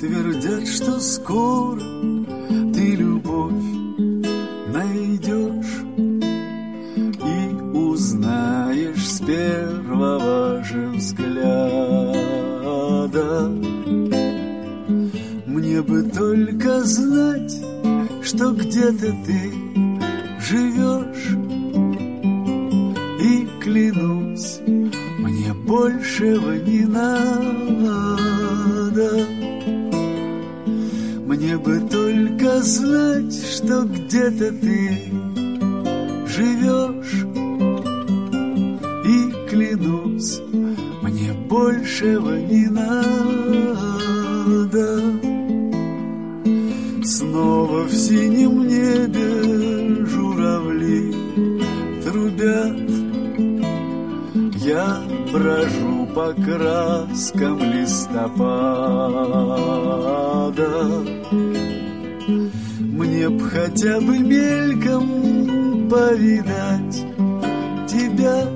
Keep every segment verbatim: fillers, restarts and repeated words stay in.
Твердят, что скоро ты любовь найдешь и узнаешь с первого же взгляда. Мне бы только знать, что где-то ты живешь, и клянусь, мне большего не надо. Мне бы только знать, что где-то ты живешь, и клянусь, мне большего не надо. Снова в синем небе журавли трубят, я брожу по краскам листопада. Мне б хотя бы мельком повидать тебя,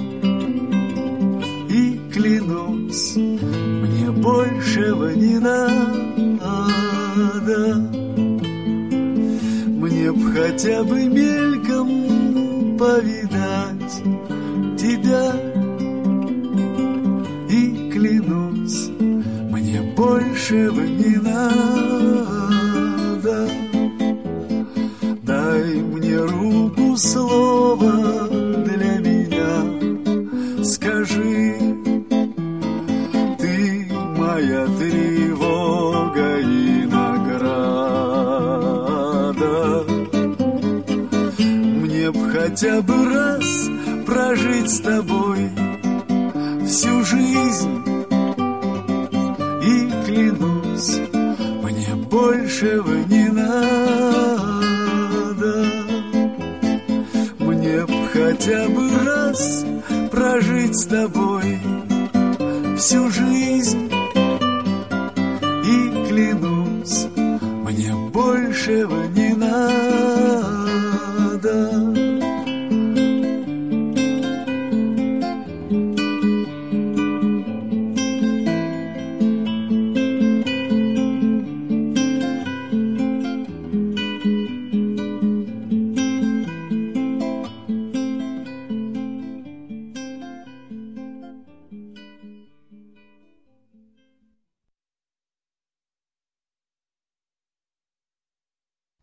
и клянусь, мне большего не надо. Мне б хотя бы мельком повидать тебя, и клянусь, мне большего не надо. Дай мне руку, слово для меня, скажи, ты моя тревога и награда. Мне б хотя бы раз прожить с тобой всю жизнь, и клянусь, мне большего не надо. Мне б хотя бы раз прожить с тобой всю жизнь,